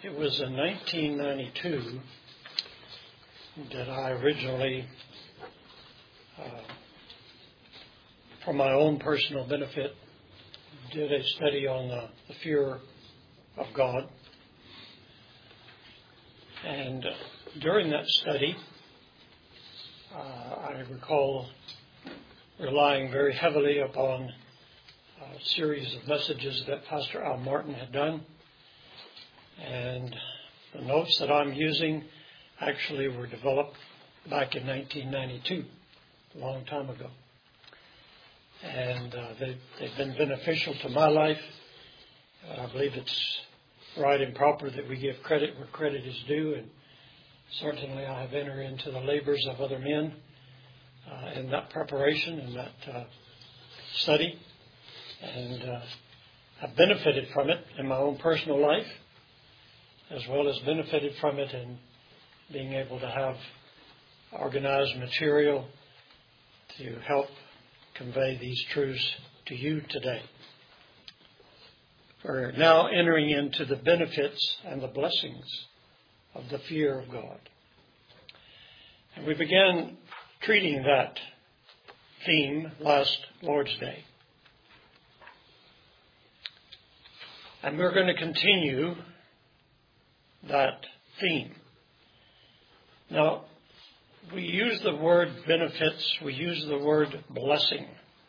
It was in 1992 that I originally, for my own personal benefit, did a study on the fear of God. And during that study, I recall relying very heavily upon a series of messages that Pastor Al Martin had done. And the notes that I'm using actually were developed back in 1992, a long time ago. And they've been beneficial to my life. I believe it's right and proper that we give credit where credit is due. And certainly I have entered into the labors of other men in that preparation and that study. And I've benefited from it in my own personal life, as well as benefited from it in being able to have organized material to help convey these truths to you today. We're now entering into the benefits and the blessings of the fear of God. And we began treating that theme last Lord's Day. And we're going to continue that theme. Now, we use the word benefits, we use the word blessing.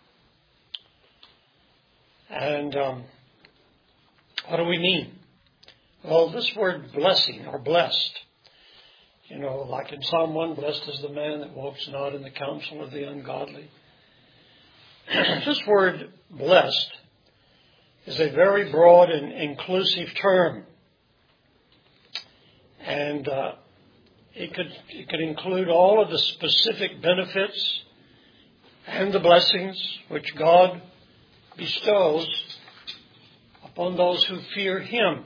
And what do we mean? Well, this word blessing or blessed, like in Psalm 1, blessed is the man that walks not in the counsel of the ungodly. This word blessed is a very broad and inclusive term. And it could include all of the specific benefits and the blessings which God bestows upon those who fear Him.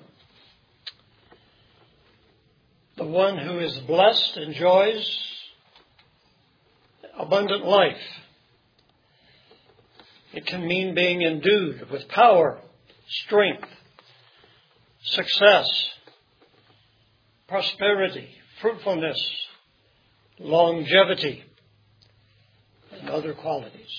The one who is blessed enjoys abundant life. It can mean being endued with power, strength, success, prosperity, fruitfulness, longevity, and other qualities.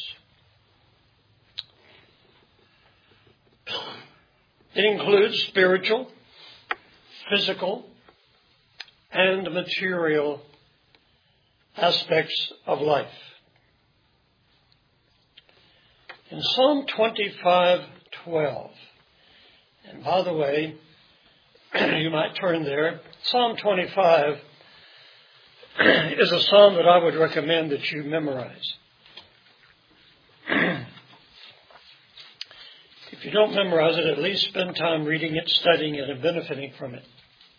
It includes spiritual, physical, and material aspects of life. In Psalm 25:12, and by the way, you might turn there. Psalm 25 is a psalm that I would recommend that you memorize. If you don't memorize it, at least spend time reading it, studying it, and benefiting from it.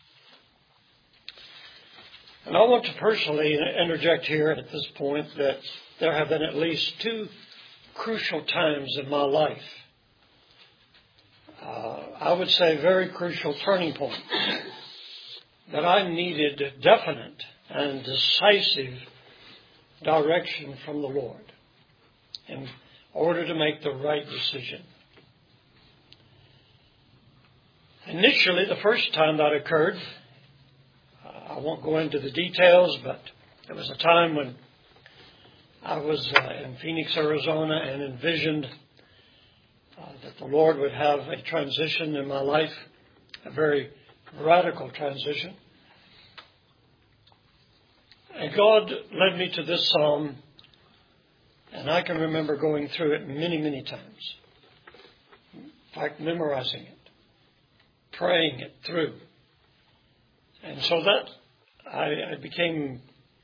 And I want to personally interject here at this point that there have been at least two crucial times in my life. I would say very crucial turning points that I needed definite and decisive direction from the Lord in order to make the right decision. Initially, the first time that occurred, I won't go into the details, but it was a time when I was in Phoenix, Arizona, and envisioned that the Lord would have a transition in my life, a very radical transition. And God led me to this psalm, and I can remember going through it many, many times. In fact, memorizing it, praying it through. And so that I became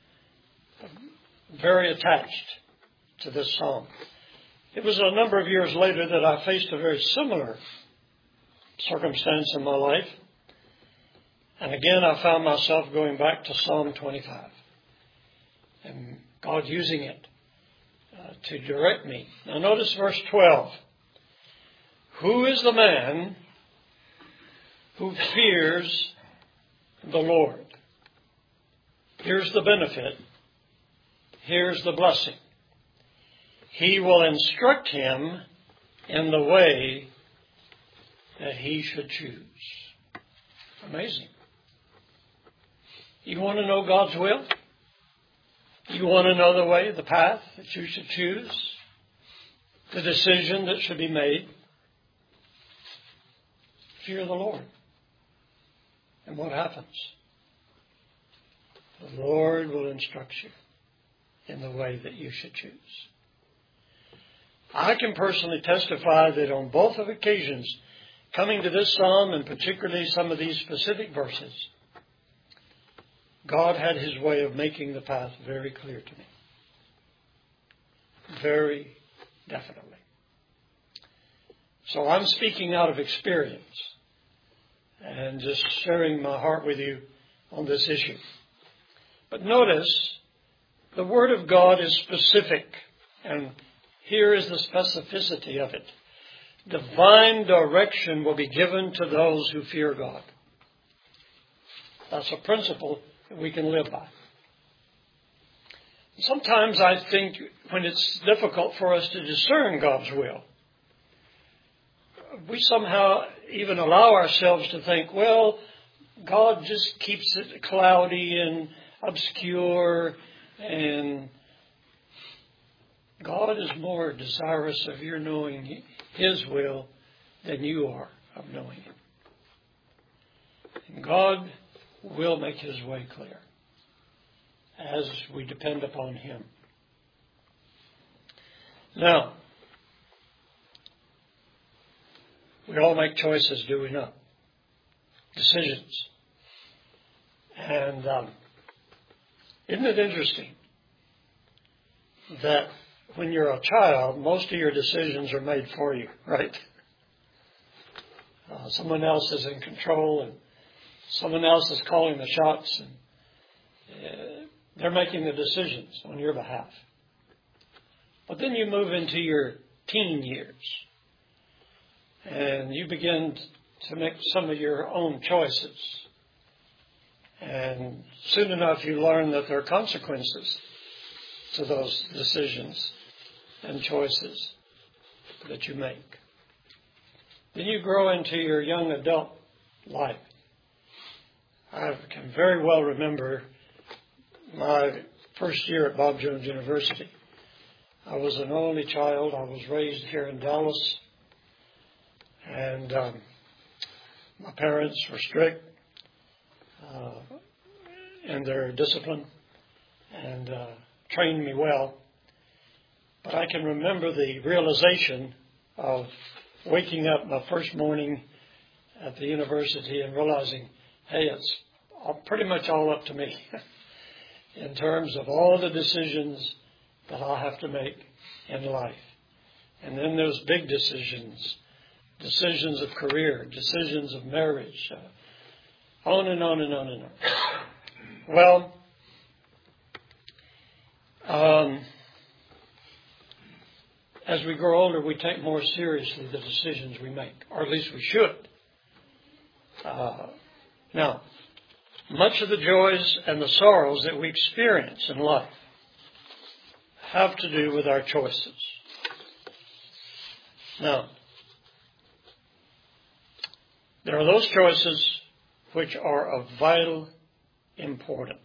very attached to this psalm. It was a number of years later that I faced a very similar circumstance in my life. And again, I found myself going back to Psalm 25. And God using it to direct me. Now notice verse 12. Who is the man who fears the Lord? Here's the benefit. Here's the blessing. He will instruct him in the way that he should choose. Amazing. You want to know God's will? You want to know the way, the path that you should choose? The decision that should be made? Fear the Lord. And what happens? The Lord will instruct you in the way that you should choose. I can personally testify that on both of occasions, coming to this psalm and particularly some of these specific verses, God had His way of making the path very clear to me. Very definitely. So I'm speaking out of experience and just sharing my heart with you on this issue. But notice, the Word of God is specific, and here is the specificity of it. Divine direction will be given to those who fear God. That's a principle that we can live by. Sometimes I think when it's difficult for us to discern God's will, we somehow even allow ourselves to think, well, God just keeps it cloudy and obscure, and God is more desirous of your knowing His will than you are of knowing it. And God will make His way clear as we depend upon Him. Now, we all make choices, do we not? Decisions. And isn't it interesting that when you're a child, most of your decisions are made for you, right? Someone else is in control and someone else is calling the shots, and they're making the decisions on your behalf. But then you move into your teen years and you begin to make some of your own choices. And soon enough you learn that there are consequences to those decisions and choices that you make. Then you grow into your young adult life. I can very well remember my first year at Bob Jones University. I was an only child. I was raised here in Dallas. And my parents were strict in their discipline and trained me well. But I can remember the realization of waking up my first morning at the university and realizing, hey, it's pretty much all up to me in terms of all the decisions that I'll have to make in life. And then there's big decisions, decisions of career, decisions of marriage, on and on and on and on. Well, as we grow older, we take more seriously the decisions we make, or at least we should. Now, much of the joys and the sorrows that we experience in life have to do with our choices. Now, there are those choices which are of vital importance.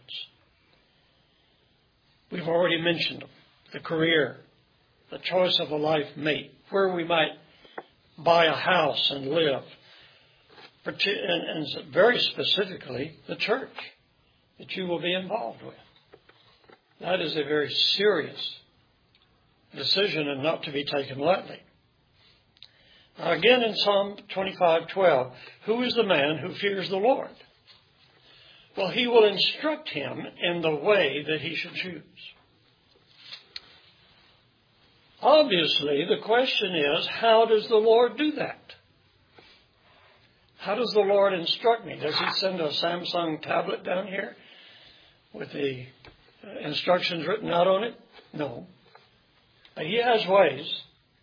We've already mentioned them. The career, the choice of a life mate, where we might buy a house and live, and very specifically the church that you will be involved with. That is a very serious decision and not to be taken lightly. Now again in Psalm 25:12, who is the man who fears the Lord? Well, He will instruct him in the way that he should choose. Obviously, the question is, how does the Lord do that? How does the Lord instruct me? Does He send a Samsung tablet down here with the instructions written out on it? No. But He has ways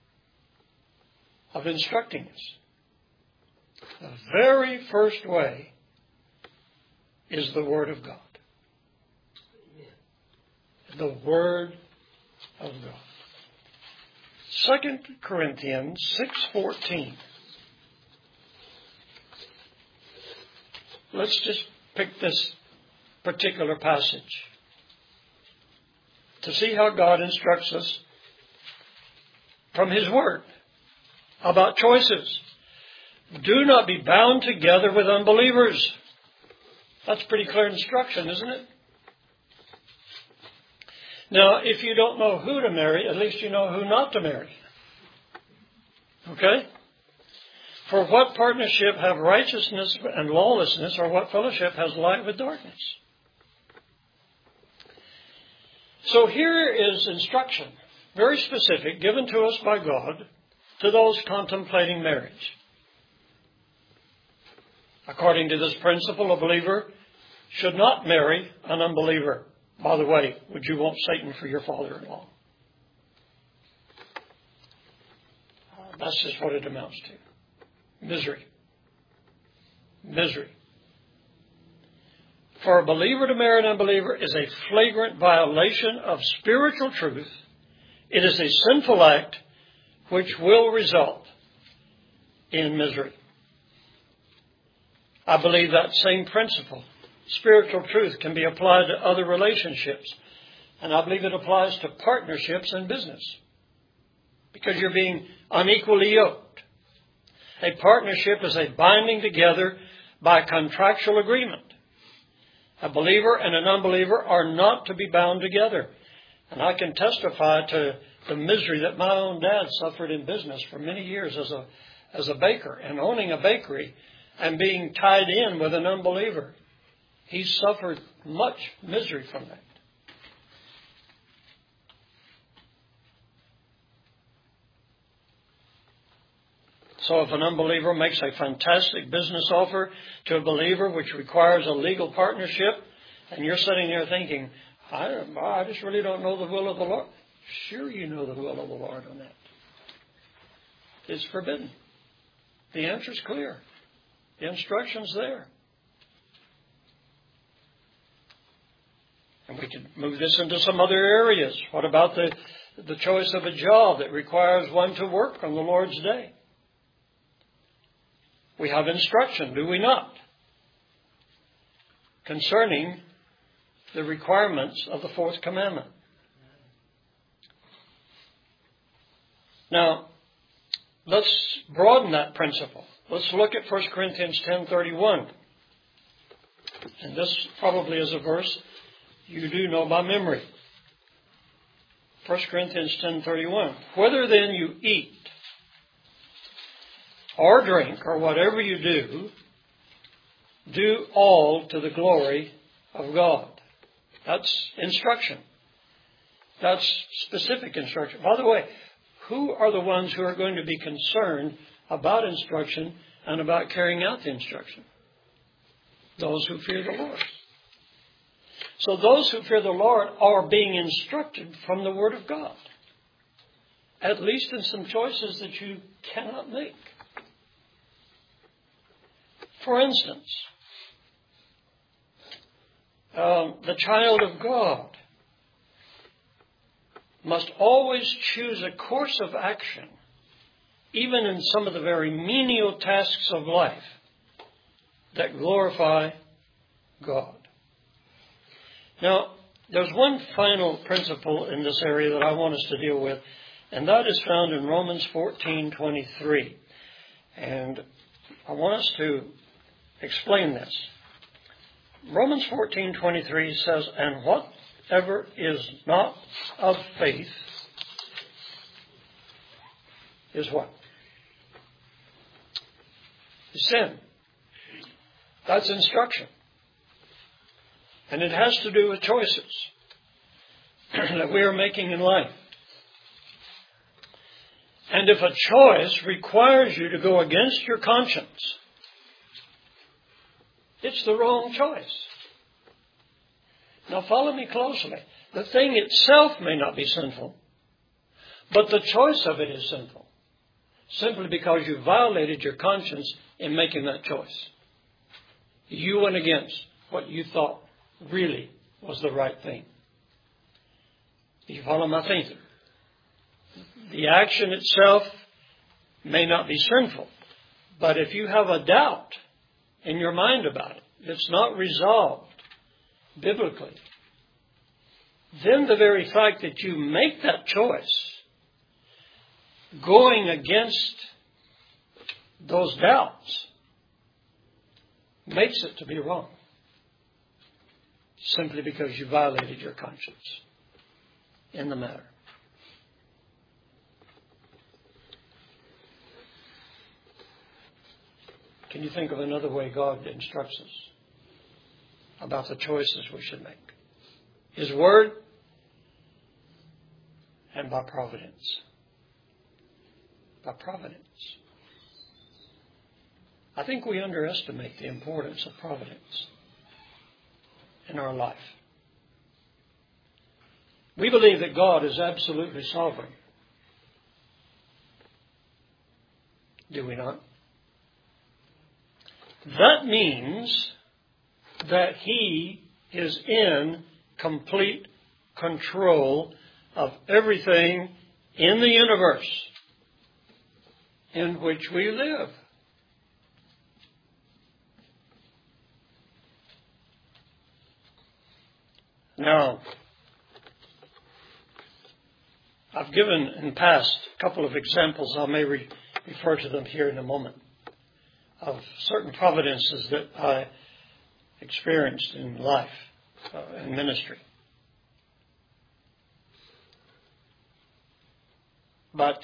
of instructing us. The very first way is the Word of God. The Word of God. 2 Corinthians 6:14. Let's just pick this particular passage to see how God instructs us from His Word about choices. Do not be bound together with unbelievers. That's pretty clear instruction, isn't it? Now, if you don't know who to marry, at least you know who not to marry. Okay? For what partnership have righteousness and lawlessness, or what fellowship has light with darkness? So here is instruction, very specific, given to us by God to those contemplating marriage. According to this principle, a believer should not marry an unbeliever. By the way, would you want Satan for your father-in-law? That's just what it amounts to. Misery. Misery. For a believer to marry an unbeliever is a flagrant violation of spiritual truth. It is a sinful act which will result in misery. I believe that same principle, spiritual truth, can be applied to other relationships. And I believe it applies to partnerships in business. Because you're being unequally yoked. A partnership is a binding together by contractual agreement. A believer and an unbeliever are not to be bound together. And I can testify to the misery that my own dad suffered in business for many years as a baker. And owning a bakery and being tied in with an unbeliever. He suffered much misery from that. So if an unbeliever makes a fantastic business offer to a believer which requires a legal partnership, and you're sitting there thinking, I just really don't know the will of the Lord. Sure you know the will of the Lord on that. It's forbidden. The answer's clear. The instruction's there. And we can move this into some other areas. What about the choice of a job that requires one to work on the Lord's day? We have instruction, do we not? Concerning the requirements of the fourth commandment. Now, let's broaden that principle. Let's look at 1 Corinthians 10:31. And this probably is a verse you do know by memory. 1 Corinthians 10:31. Whether then you eat or drink or whatever you do, do all to the glory of God. That's instruction. That's specific instruction. By the way, who are the ones who are going to be concerned about instruction and about carrying out the instruction? Those who fear the Lord. So those who fear the Lord are being instructed from the Word of God. At least in some choices that you cannot make. For instance, the child of God must always choose a course of action, even in some of the very menial tasks of life, that glorify God. Now, there's one final principle in this area that I want us to deal with, and that is found in Romans 14:23. And I want us to explain this. Romans 14:23 says, and whatever is not of faith is what? Is sin. That's instruction. And it has to do with choices that we are making in life. And if a choice requires you to go against your conscience, it's the wrong choice. Now follow me closely. The thing itself may not be sinful, but the choice of it is sinful. Simply because you violated your conscience in making that choice. You went against what you thought really was the right thing. Do you follow my thinking? The action itself may not be sinful, but if you have a doubt in your mind about it, it's not resolved, biblically, then the very fact that you make that choice, going against those doubts, makes it to be wrong. Simply because you violated your conscience in the matter. Can you think of another way God instructs us about the choices we should make? His Word and by providence. By providence. I think we underestimate the importance of providence in our life. We believe that God is absolutely sovereign. Do we not? That means that He is in complete control of everything in the universe in which we live. Now, I've given in past a couple of examples, I may refer to them here in a moment, of certain providences that I experienced in life and ministry. But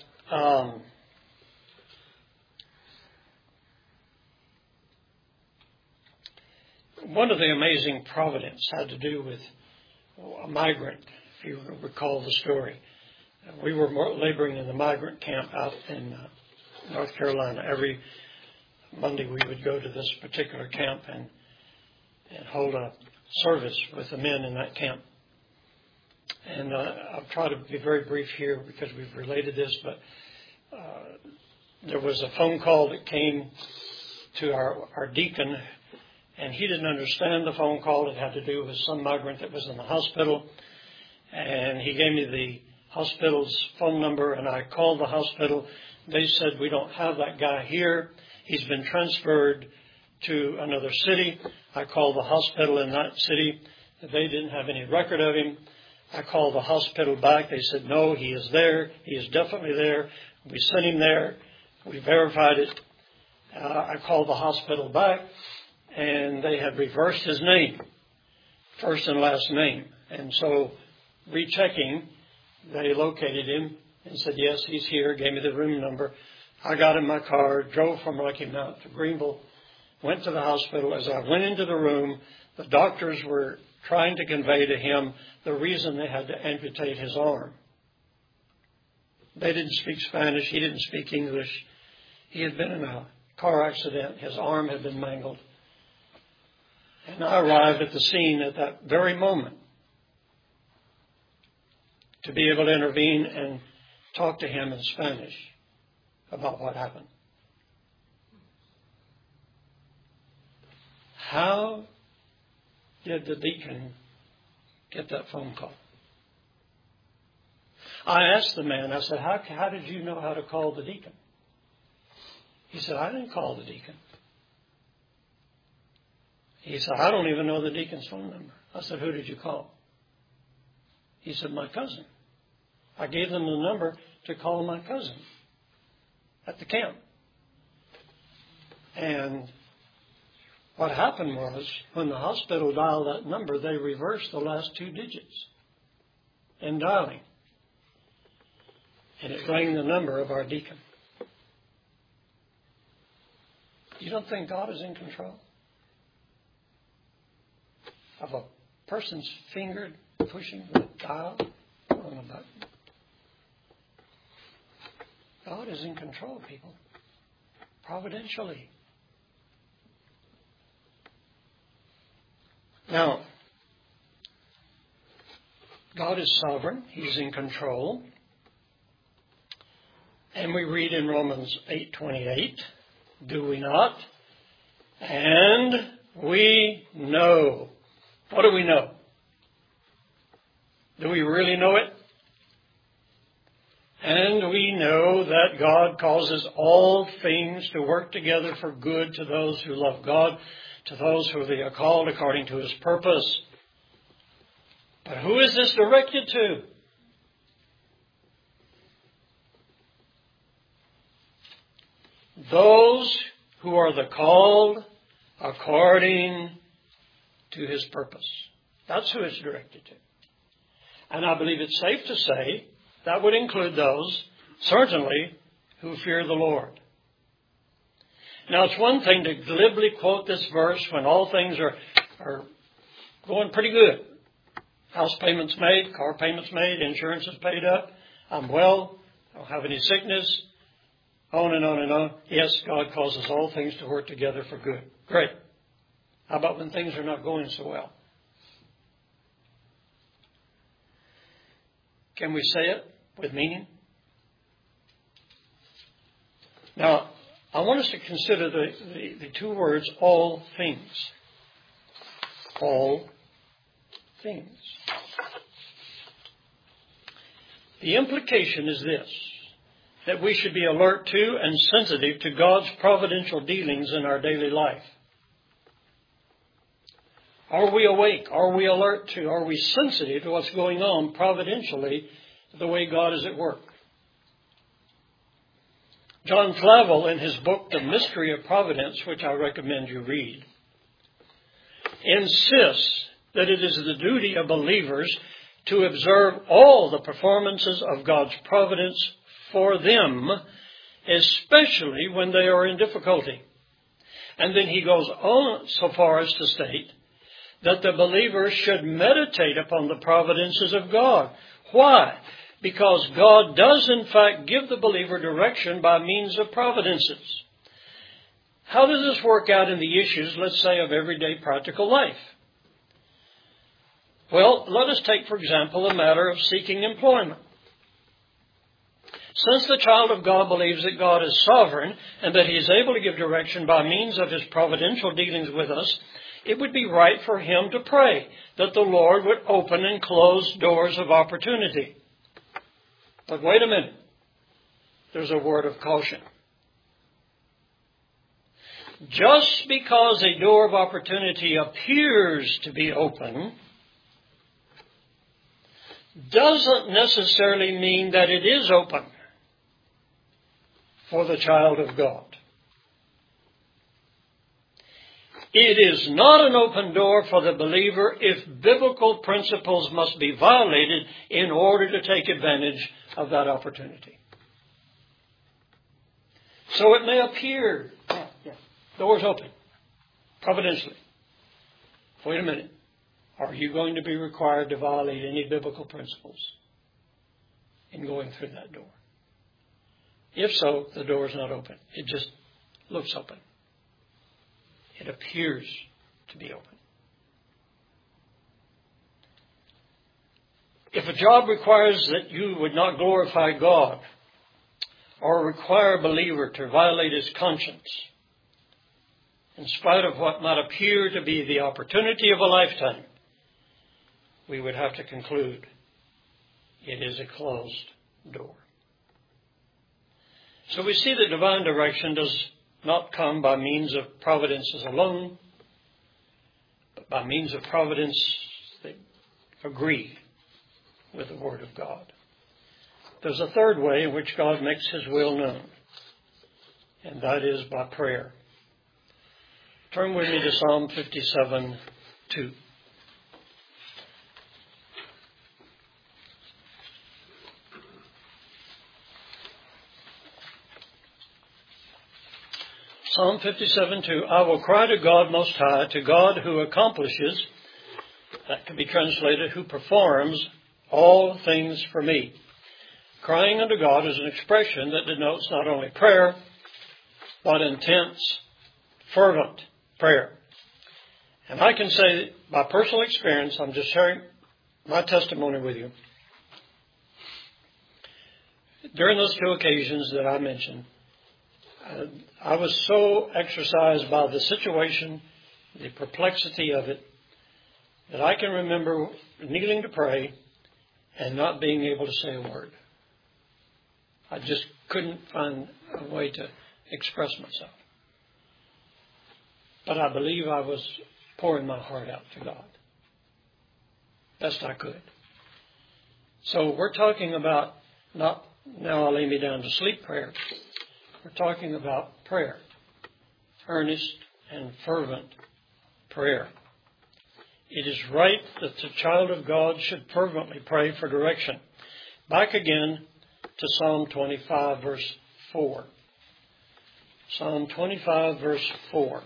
one of the amazing providence had to do with a migrant, if you recall the story. We were laboring in the migrant camp out in North Carolina. Every Monday we would go to this particular camp and hold a service with the men in that camp. And I'll try to be very brief here because we've related this, but there was a phone call that came to our deacon, and he didn't understand the phone call. It had to do with some migrant that was in the hospital. And he gave me the hospital's phone number, and I called the hospital. They said, we don't have that guy here. He's been transferred to another city. I called the hospital in that city. They didn't have any record of him. I called the hospital back. They said, no, he is there. He is definitely there. We sent him there. We verified it. I called the hospital back, and they had reversed his name, first and last name. And so, rechecking, they located him and said, yes, he's here, gave me the room number. I got in my car, drove from Rocky Mount to Greenville, went to the hospital. As I went into the room, the doctors were trying to convey to him the reason they had to amputate his arm. They didn't speak Spanish. He didn't speak English. He had been in a car accident. His arm had been mangled. And I arrived at the scene at that very moment to be able to intervene and talk to him in Spanish about what happened. How did the deacon get that phone call? I asked the man, I said, how did you know how to call the deacon? He said, I didn't call the deacon. He said, I don't even know the deacon's phone number. I said, who did you call? He said, my cousin. I gave them the number to call my cousin at the camp. And what happened was, when the hospital dialed that number, they reversed the last two digits in dialing. And it rang the number of our deacon. You don't think God is in control of a person's finger pushing the dial on the button? God is in control, people. Providentially. Now, God is sovereign. He's in control. And we read in Romans 8:28, do we not? And we know. What do we know? Do we really know it? And we know that God causes all things to work together for good to those who love God, to those who are called according to His purpose. But who is this directed to? Those who are the called according to His purpose. That's who it's directed to. And I believe it's safe to say that would include those, certainly, who fear the Lord. Now, it's one thing to glibly quote this verse when all things are going pretty good. House payments made, car payments made, insurance is paid up, I'm well, I don't have any sickness, on and on and on. Yes, God causes all things to work together for good. Great. How about when things are not going so well? Can we say it with meaning? Now, I want us to consider the two words, all things. All things. The implication is this, that we should be alert to and sensitive to God's providential dealings in our daily life. Are we awake? Are we alert to? Are we sensitive to what's going on providentially, the way God is at work? John Flavel, in his book, The Mystery of Providence, which I recommend you read, insists that it is the duty of believers to observe all the performances of God's providence for them, especially when they are in difficulty. And then he goes on so far as to state that the believer should meditate upon the providences of God. Why? Because God does in fact give the believer direction by means of providences. How does this work out in the issues, let's say, of everyday practical life? Well, let us take, for example, the matter of seeking employment. Since the child of God believes that God is sovereign and that He is able to give direction by means of His providential dealings with us, it would be right for him to pray that the Lord would open and close doors of opportunity. But wait a minute. There's a word of caution. Just because a door of opportunity appears to be open doesn't necessarily mean that it is open for the child of God. It is not an open door for the believer if biblical principles must be violated in order to take advantage of that opportunity. So it may appear, doors open, providentially. Wait a minute. Are you going to be required to violate any biblical principles in going through that door? If so, the door is not open. It just looks open. It appears to be open. If a job requires that you would not glorify God or require a believer to violate his conscience, in spite of what might appear to be the opportunity of a lifetime, we would have to conclude it is a closed door. So we see that divine direction does not come by means of providences alone, but by means of providence that agree with the Word of God. There's a third way in which God makes His will known, and that is by prayer. Turn with me to Psalm 57:2. Psalm 57:2, I will cry to God Most High, to God who accomplishes, that can be translated, who performs all things for me. Crying unto God is an expression that denotes not only prayer, but intense, fervent prayer. And I can say by personal experience, I'm just sharing my testimony with you. During those two occasions that I mentioned, I was so exercised by the situation, the perplexity of it, that I can remember kneeling to pray and not being able to say a word. I just couldn't find a way to express myself. But I believe I was pouring my heart out to God. best I could. So we're talking about not now I'll lay me down to sleep prayer. We're talking about prayer, earnest and fervent prayer. It is right that the child of God should fervently pray for direction. Back again to Psalm 25, verse 4. Psalm 25, verse 4.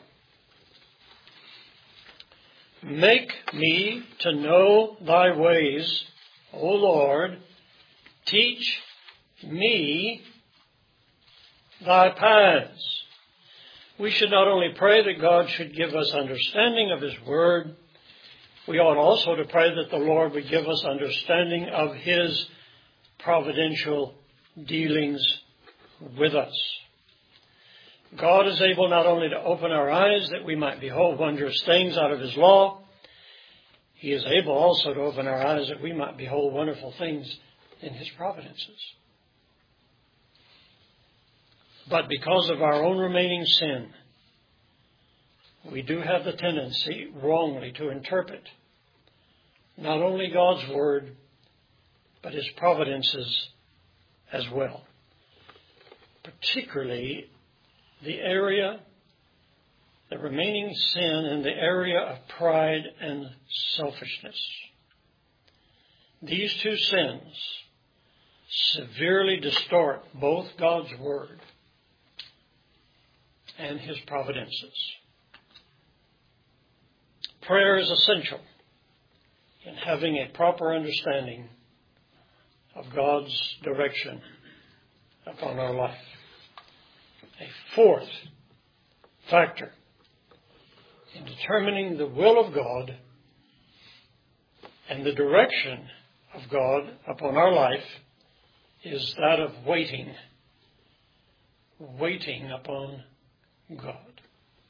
Make me to know thy ways, O Lord. Teach me thy paths. We should not only pray that God should give us understanding of His Word, we ought also to pray that the Lord would give us understanding of His providential dealings with us. God is able not only to open our eyes that we might behold wondrous things out of His law, He is able also to open our eyes that we might behold wonderful things in His providences. But because of our own remaining sin, we do have the tendency wrongly to interpret not only God's Word, but His providences as well. Particularly the remaining sin in the area of pride and selfishness. These two sins severely distort both God's Word and His providences. Prayer is essential in having a proper understanding of God's direction upon our life. A fourth factor in determining the will of God and the direction of God upon our life is that of waiting upon God.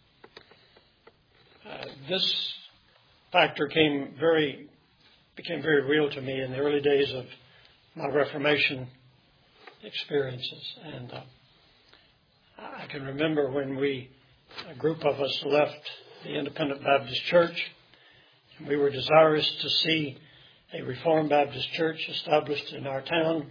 This factor became very real to me in the early days of my Reformation experiences. And I can remember when a group of us left the Independent Baptist Church, and we were desirous to see a Reformed Baptist church established in our town.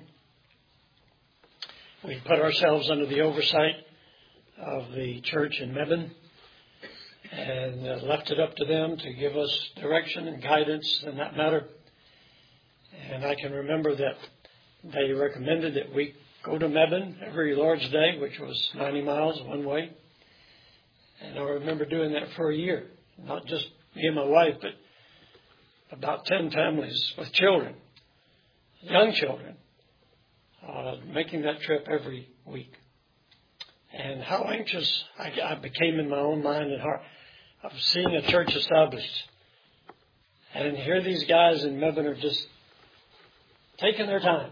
We put ourselves under the oversight of the church in Mebane and left it up to them to give us direction and guidance in that matter. And I can remember that they recommended that we go to Mebane every Lord's Day, which was 90 miles one way. And I remember doing that for a year. Not just me and my wife, but about 10 families with children, young children, making that trip every week. And how anxious I became in my own mind and heart of seeing a church established. And here these guys in Mebane are just taking their time.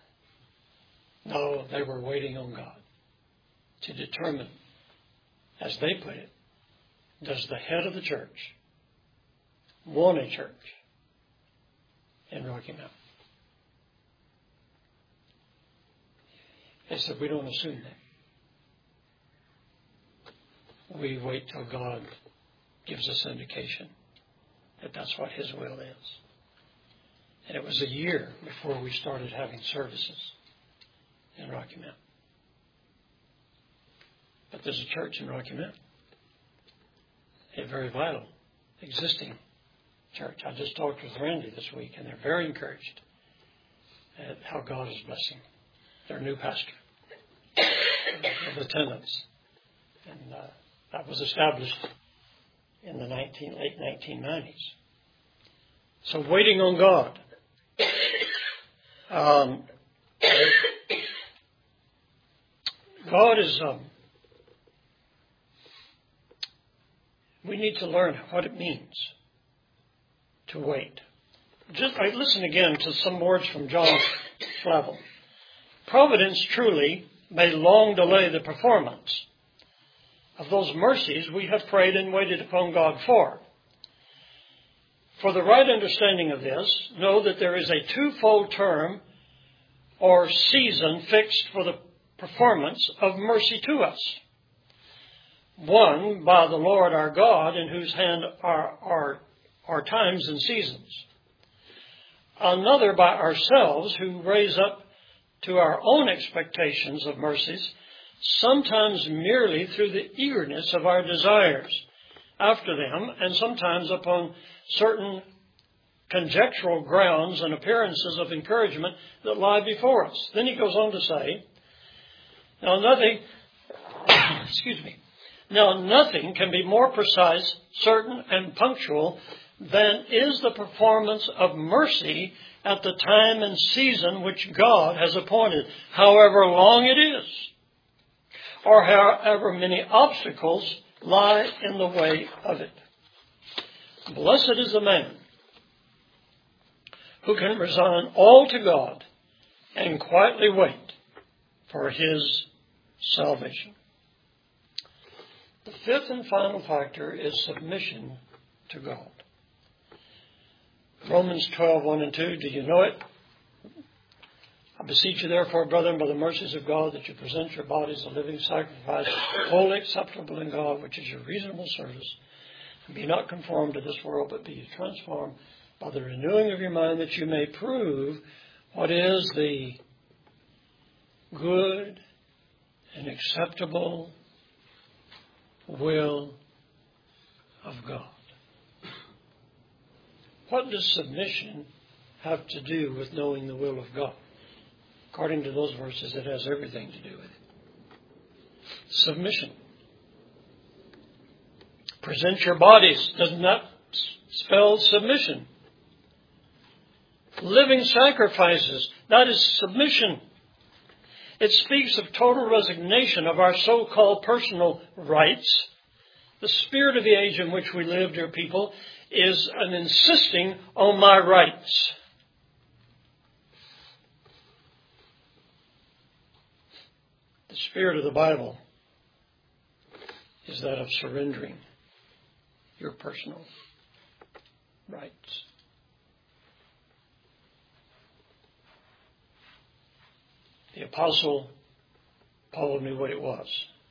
No, they were waiting on God to determine, as they put it, does the head of the church want a church in Rocky Mountain? They said, we don't assume that. We wait till God gives us indication that that's what His will is. And it was a year before we started having services in Rocky Mountain. But there's a church in Rocky Mountain, a very vital, existing church. I just talked with Randy this week, and they're very encouraged at how God is blessing their new pastor, the attendants. And that was established in the late 1990s. So waiting on God. God is... we need to learn what it means to wait. Listen again to some words from John Flavel. Providence truly may long delay the performance of those mercies we have prayed and waited upon God for. For the right understanding of this, know that there is a twofold term or season fixed for the performance of mercy to us. One, by the Lord our God, in whose hand are times and seasons. another by ourselves who raise up to our own expectations of mercies, sometimes merely through the eagerness of our desires after them, and sometimes upon certain conjectural grounds and appearances of encouragement that lie before us. Then he goes on to say, now nothing can be more precise, certain, and punctual than is the performance of mercy at the time and season which God has appointed, however long it is, or however many obstacles lie in the way of it. Blessed is the man who can resign all to God and quietly wait for his salvation. The fifth and final factor is submission to God. Romans 12:1 and 2, do you know it? I beseech you therefore, brethren, by the mercies of God, that you present your bodies a living sacrifice, wholly acceptable in God, which is your reasonable service. And be not conformed to this world, but be ye transformed by the renewing of your mind, that you may prove what is the good and acceptable will of God. What does submission have to do with knowing the will of God? According to those verses, it has everything to do with it. Submission. Present your bodies does not spell submission. Living sacrifices, that is submission. It speaks of total resignation of our so-called personal rights. The spirit of the age in which we live, dear people, is an insisting on my rights. The spirit of the Bible is that of surrendering your personal rights. The Apostle Paul knew what it was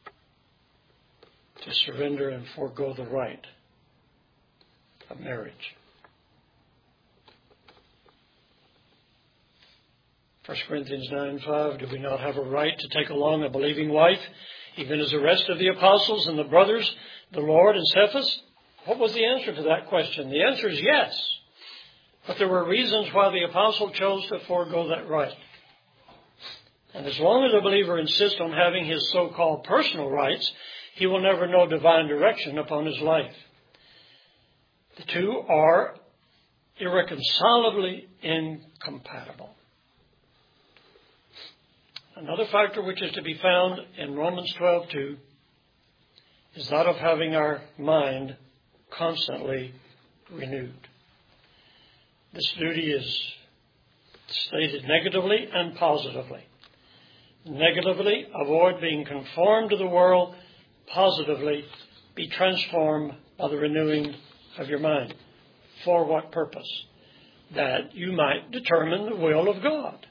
to surrender and forego the right of marriage. 1 Corinthians 9:5, do we not have a right to take along a believing wife, even as the rest of the apostles and the brothers, the Lord and Cephas? What was the answer to that question? The answer is yes. But there were reasons why the apostle chose to forego that right. And as long as a believer insists on having his so-called personal rights, he will never know divine direction upon his life. The two are irreconcilably incompatible. Another factor which is to be found in Romans 12:2 is that of having our mind constantly renewed. This duty is stated negatively and positively. Negatively, avoid being conformed to the world. Positively, be transformed by the renewing of your mind. For what purpose? That you might determine the will of God.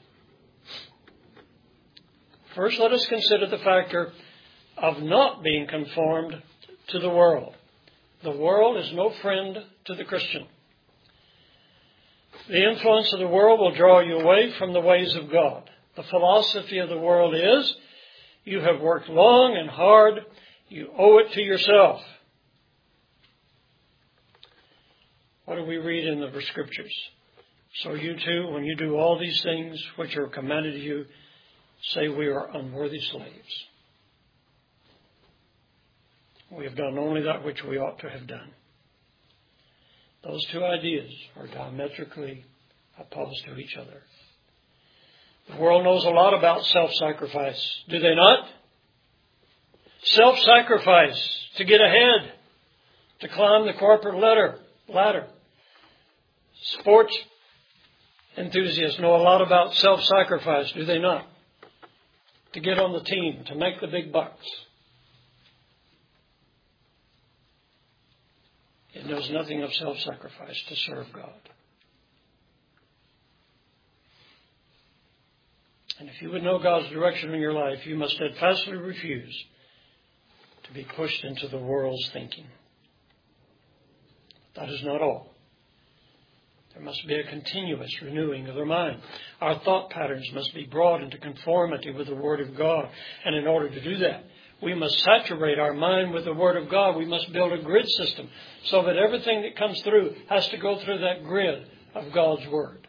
First, let us consider the factor of not being conformed to the world. The world is no friend to the Christian. The influence of the world will draw you away from the ways of God. The philosophy of the world is, you have worked long and hard, you owe it to yourself. What do we read in the Scriptures? So you too, when you do all these things which are commanded to you, say we are unworthy slaves. We have done only that which we ought to have done. Those two ideas are diametrically opposed to each other. The world knows a lot about self-sacrifice, do they not? Self-sacrifice to get ahead, to climb the corporate ladder. Sports enthusiasts know a lot about self-sacrifice, do they not? To get on the team, to make the big bucks. It knows nothing of self-sacrifice to serve God. And if you would know God's direction in your life, you must steadfastly refuse to be pushed into the world's thinking. That is not all. There must be a continuous renewing of their mind. Our thought patterns must be brought into conformity with the Word of God. And in order to do that, we must saturate our mind with the Word of God. We must build a grid system so that everything that comes through has to go through that grid of God's Word.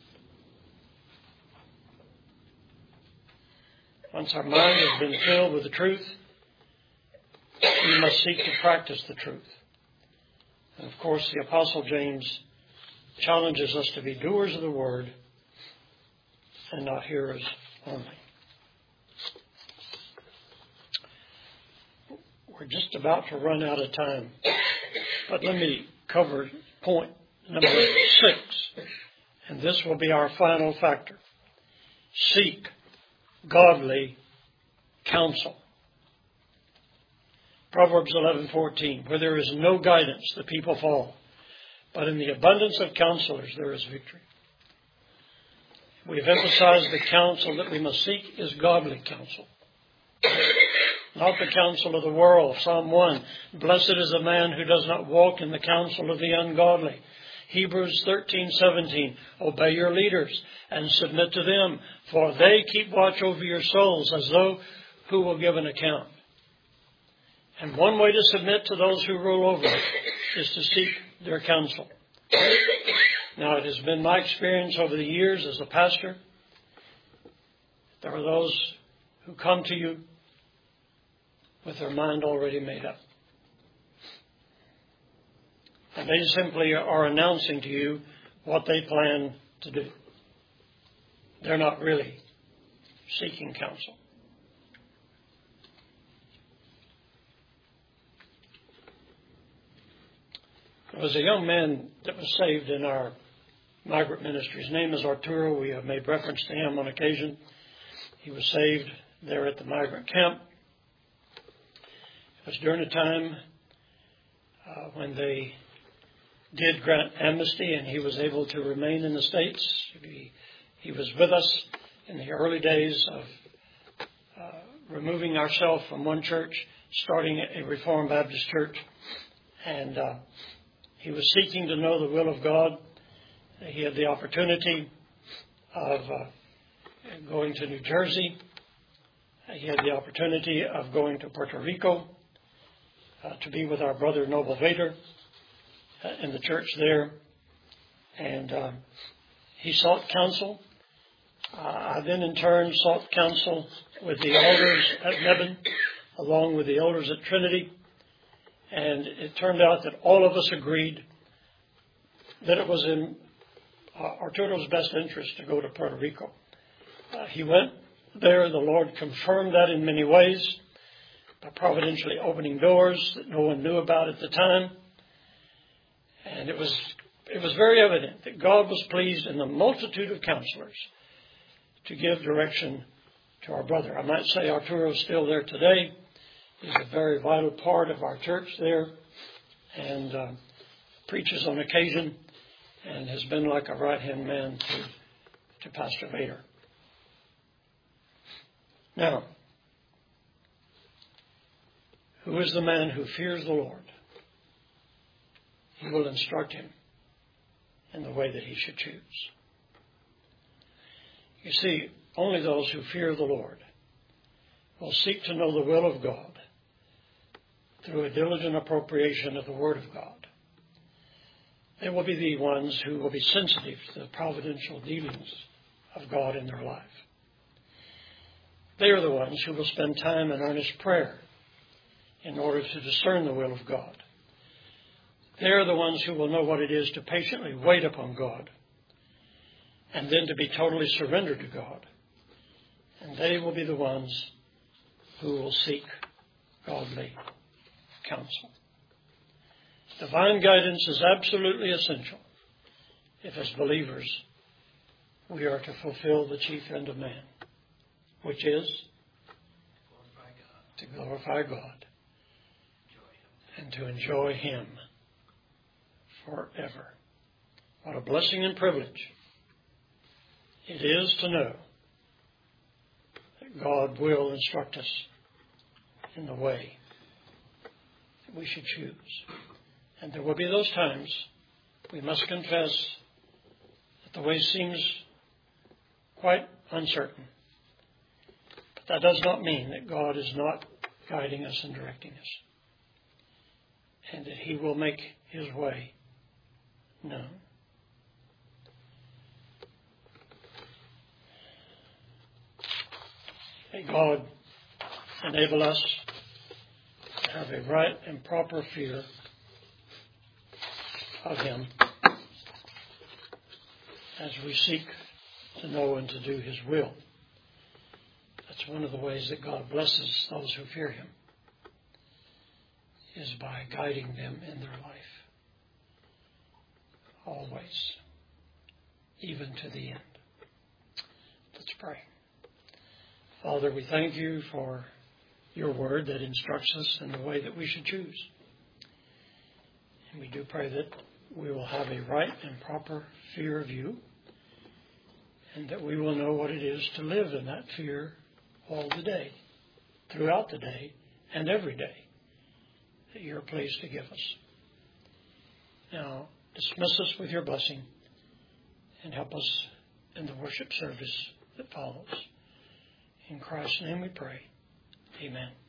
Once our mind has been filled with the truth, we must seek to practice the truth. And of course, the Apostle James challenges us to be doers of the Word and not hearers only. We're just about to run out of time, but let me cover point number 6, and this will be our final factor. Seek godly counsel. Proverbs 11:14, where there is no guidance, the people fall, but in the abundance of counselors there is victory. We've emphasized the counsel that we must seek is godly counsel, not the counsel of the world. Psalm 1, blessed is the man who does not walk in the counsel of the ungodly. Hebrews 13:17, obey your leaders and submit to them, for they keep watch over your souls as though who will give an account. And one way to submit to those who rule over us is to seek their counsel. Now, it has been my experience over the years as a pastor, there are those who come to you with their mind already made up. And they simply are announcing to you what they plan to do. They're not really seeking counsel. There was a young man that was saved in our migrant ministry. His name is Arturo. We have made reference to him on occasion. He was saved there at the migrant camp. It was during a time when they did grant amnesty and he was able to remain in the States. He was with us in the early days of removing ourselves from one church, starting a Reformed Baptist church. And he was seeking to know the will of God. He had the opportunity of going to New Jersey. He had the opportunity of going to Puerto Rico to be with our brother Noble Vader in the church there. And he sought counsel. I then in turn sought counsel with the elders at Mebane, along with the elders at Trinity. And it turned out that all of us agreed that it was in Arturo's best interest to go to Puerto Rico. He went there. The Lord confirmed that in many ways by providentially opening doors that no one knew about at the time. And it was very evident that God was pleased in the multitude of counselors to give direction to our brother. I might say Arturo is still there today. He's a very vital part of our church there and preaches on occasion and has been like a right-hand man to Pastor Vader. Now, who is the man who fears the Lord? He will instruct him in the way that he should choose. You see, only those who fear the Lord will seek to know the will of God through a diligent appropriation of the Word of God. They will be the ones who will be sensitive to the providential dealings of God in their life. They are the ones who will spend time in earnest prayer in order to discern the will of God. They are the ones who will know what it is to patiently wait upon God and then to be totally surrendered to God. And they will be the ones who will seek godly counsel. Divine guidance is absolutely essential if, as believers, we are to fulfill the chief end of man, which is to glorify God and to enjoy Him forever. What a blessing and privilege it is to know that God will instruct us in the way that we should choose. And there will be those times we must confess The way seems quite uncertain. But that does not mean that God is not guiding us and directing us, and that He will make His way known. May God enable us to have a right and proper fear of Him as we seek to know and to do His will. That's one of the ways that God blesses those who fear Him, is by guiding them in their life. Always. Even to the end. Let's pray. Father, we thank You for Your word that instructs us in the way that we should choose. And we do pray that we will have a right and proper fear of You, and that we will know what it is to live in that fear all the day, throughout the day, and every day that You're pleased to give us. Now, dismiss us with Your blessing and help us in the worship service that follows. In Christ's name we pray. Amen.